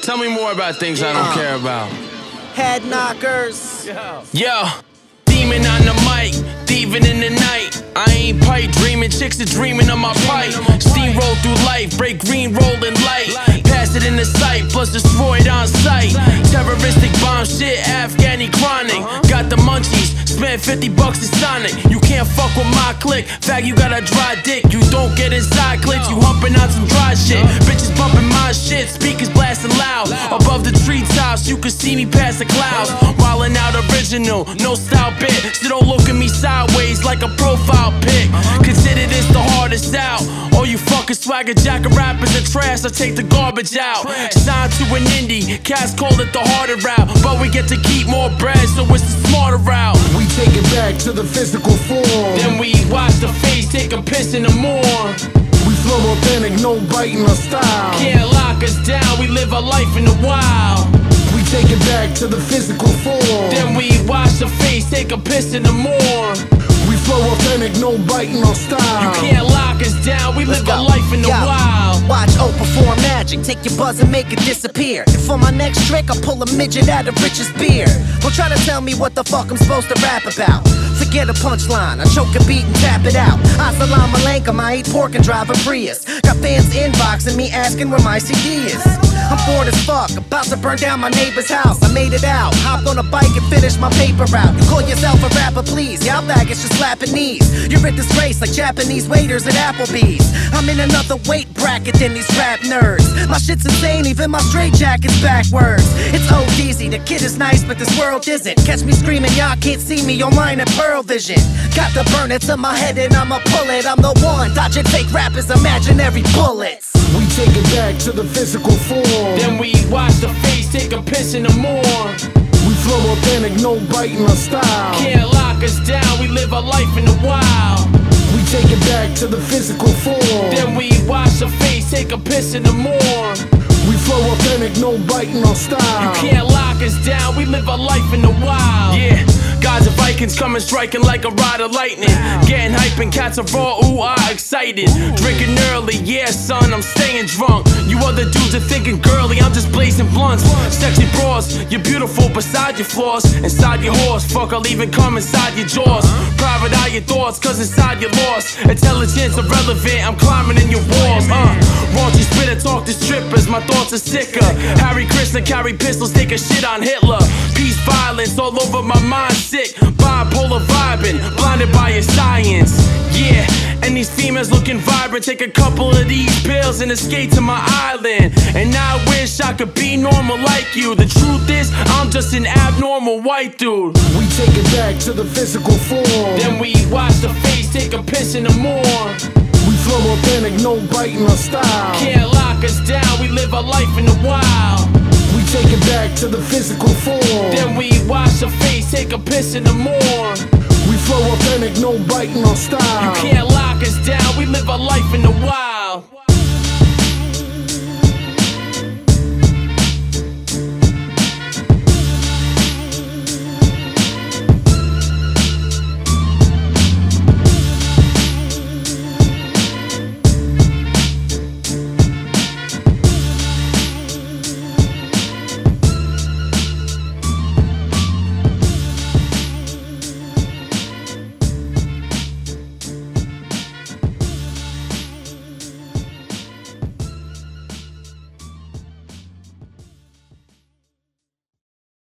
Tell me more about things I don't care about. Head knockers. Yo, demon on the mic, thieving in the night. I ain't pipe dreaming, chicks are dreaming of my pipe. Steamroll through life, break green, rolling light. Pass it in the sight, plus destroy it on sight. Terroristic bomb shit, Afghani chronic. Got the munchies, spent 50 bucks to Sonic. You can't fuck with my clique, fact you got a dry dick. You don't get inside clicks, you humping on some dry shit. Bitches bumping my shit, speakers blasting loud. Above the treetops, you can see me past the clouds. Wildin' out original, no style bit. So don't look at me sideways like a profile pic. Consider this the hardest out. All you fucking swagger jacker rappers are trash, I take the garbage out. Signed to an indie, cats call it the harder route. But we get to keep more bread, so it's the smarter route. We take it back to the physical form. Then we wash the face, take a piss in the morn. We flow authentic, no biting our style. Can't lock us down, we live our life in the wild. We take it back to the physical form. Then we wash the face, take a piss in the morn. We flow authentic, no biting our style. You can't lock us down, we live our life in the wild. Watch O perform magic, take your buzz and make it disappear. And for my next trick, I'll pull a midget out of Rich's beard. Don't try to tell me what the fuck I'm supposed to rap about. Forget a punchline, I choke a beat and tap it out. Assalamu alaikum, I eat pork and drive a Prius. Got fans inboxing me asking where my CD is. I'm bored as fuck, about to burn down my neighbor's house. I made it out, hopped on a bike and finished my paper route. You call yourself a rapper, please? Y'all faggots just slapping knees. You're a disgrace like Japanese waiters at Applebee's. I'm in another weight bracket than these rap nerds. My shit's insane, even my straight jacket's backwards. It's ODZ, the kid is nice, but this world isn't. Catch me screaming, y'all can't see me online at Pearl Vision. Got the burner to my head and I'ma pull it. I'm the one, dodging fake rappers, imaginary bullets. We take it back to the physical form. Then we wash the face, take a piss in the morn. We flow authentic, no biting our style. Can't lock us down, we live our life in the wild. We take it back to the physical form. Then we wash the face, take a piss in the morn. We flow authentic, no biting our style. You can't lock us down, we live our life in the wild. Yeah, gods and Vikings coming striking like a rod of lightning. Getting hype and cats are raw, ooh, excited. Drinking early, yeah son, I'm staying drunk. You other dudes are thinking girly, I'm just blazing blunts. Sexy bras, you're beautiful beside your flaws. Inside your horse, fuck, I'll even come inside your jaws. Private eye your thoughts, cause inside you're lost. Intelligence irrelevant, I'm climbing in your walls. Raunchy spitter, talk to strippers, my thoughts are sicker. Harry Krishna carry pistols, take a shit on Hitler. Peace, violence, all over my mind, sick. Bipolar vibing, blinded by your science. Yeah, and these females looking vibrant. Take a couple of these pills and escape to my island. And I wish I could be normal like you. The truth is, I'm just an abnormal white dude. We take it back to the physical form. Then we wash the face, take a piss in the morn. We flow authentic, no biting our style. Can't lock us down, we live our life in the wild. We take it back to the physical form. Then we wash the face, take a piss in the morn. We flow authentic, no biting our style. You can't lock us down, we live our life in the wild.